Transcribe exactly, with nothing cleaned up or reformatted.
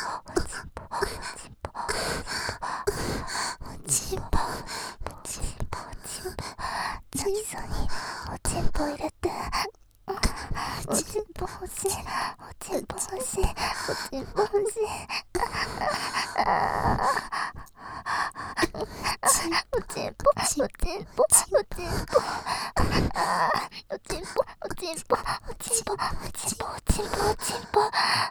ちんぽおちんぽおちんぽチョキソにおちんぽ入れておちんぽ欲しいおちんぽ欲しいおちんぽ欲しいおちんぽおちんぽおちんぽおちんぽおちんぽおちんぽおちんぽおちんぽおちんぽおちんぽ